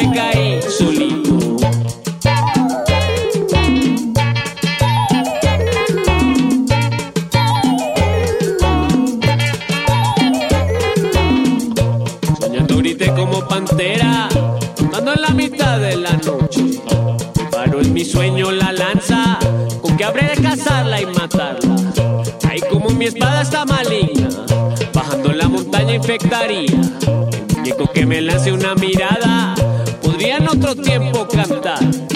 venga ahí solito. Soñando grité como pantera, andando en la mitad de la noche. Paro en mi sueño la lanza, con que habré de cazarla y matarla. Ahí como mi espada está maligna, bajando la montaña infectaría. El muñeco que me lance una mirada, podría en otro tiempo cantar.